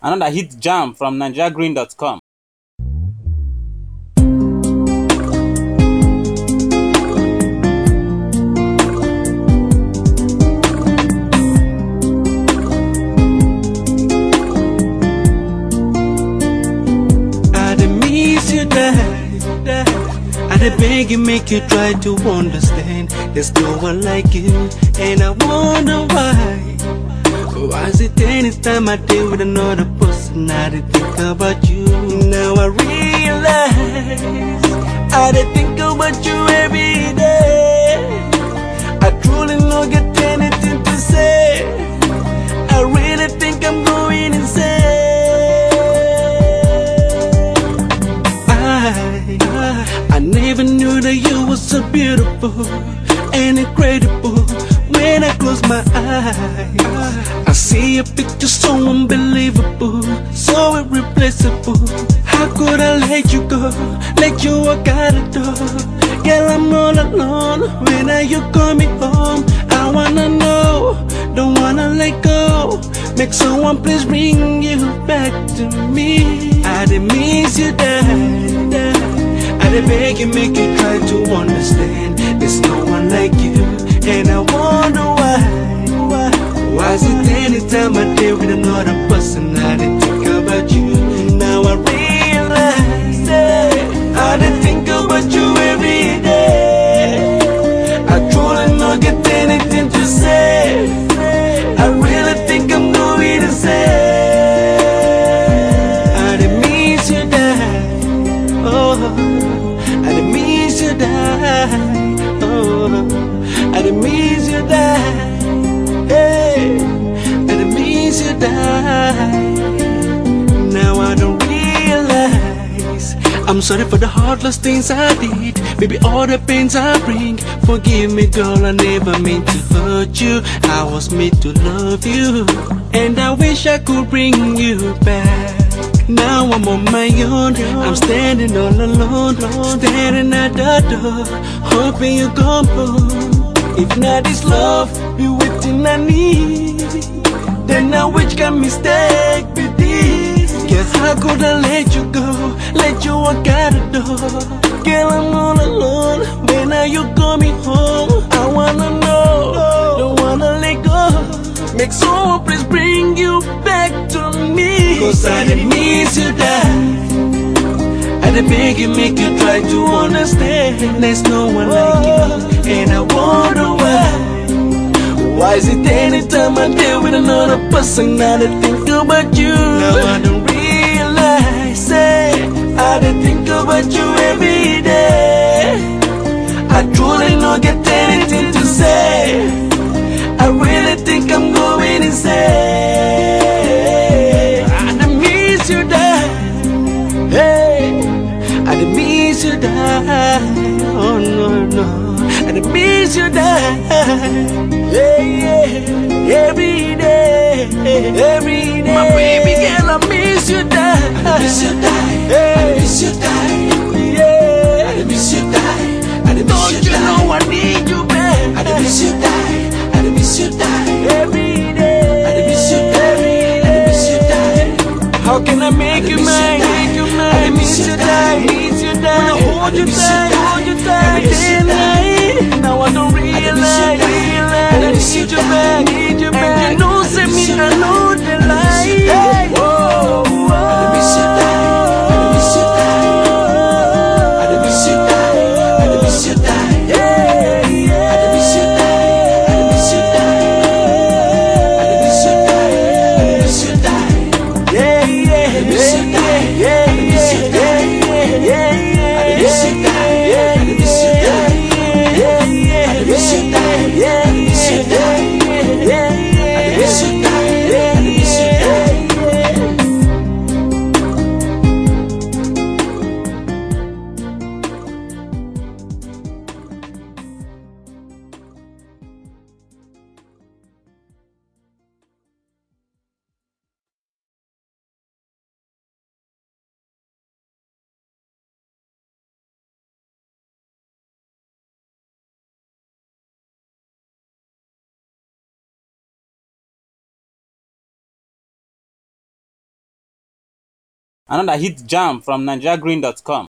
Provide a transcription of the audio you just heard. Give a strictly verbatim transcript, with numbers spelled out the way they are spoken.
Another hit jam from nigeria green dot com. I beg you, make you try to understand. There's no one like you, and I wonder why. Why is it anytime I deal with another person, I did think about you? Now I realize I did think about you every day. I truly don't get anything to say. I really think I'm going insane. I never knew that you were so beautiful and incredible. When I close my eyes, I see a picture so unbelievable, so irreplaceable. How could I let you go, let you walk out the door? Girl, I'm all alone. When are you coming home? I wanna know, don't wanna let go. Make someone please bring you back to me. I didn't miss you, Dad. I did beg you, make you try to understand. There's no one like you, and I wonder why. Why, why is it anytime I deal with another person, I didn't think about you? Now I realize that I didn't think about you every day. I truly not get anything to say. I really think I'm going insane. I didn't miss you, Dad. Oh, I didn't miss you, die. Oh, I didn't miss you, die. Hey, I didn't miss you, die. Now I don't realize I'm sorry for the heartless things I did. Maybe all the pains I bring. Forgive me, girl, I never meant to hurt you. I was made to love you, and I wish I could bring you back. Now I'm on my own, I'm standing all alone, staring at the door, hoping you come home. If not this love, be waiting I need, then I which can mistake be this. Guess how could I let you go, let you walk out the door? Girl, I'm all alone, when are you coming home? I wanna know, don't wanna let go. Make someone please bring you back to me. Cause I didn't miss you, Dad. I did beg you, make you try to understand. There's no one like you, and I wonder why. Why is it anytime I deal with another person, I did think about you? Now I don't realize it, I did think about you every day. I truly not get anything to say. I really think I'm going insane. I done miss you, Dad. Hey, I done miss you, Dad. Oh no, no, I done miss you, Dad. Yeah, yeah, every day, every day. My baby girl, I miss you, Dad. I miss you, Dad. I miss you, Dad. Yeah, I miss you, Dad. I miss you, Dad. Don't you know I need you, man? I miss you, Dad. I miss you, die every day. I miss you, every day. I miss you, die. How can I make you mine? Make you mine. I miss you, die. Miss you, die. Hold you tight, hold you tight day and night. Now I don't realize, realize. I need you back, need you back. And you know, send me, I know the lie. Whoa, whoa. I miss you, die. I miss you, die. I miss you, die. I miss you, die. Yeah, yeah. I miss you, die. Yeah, yeah, yeah, yeah, yeah, yeah, yeah, yeah, yeah, yeah, yeah. Another hit jam from Nigeria Green dot com.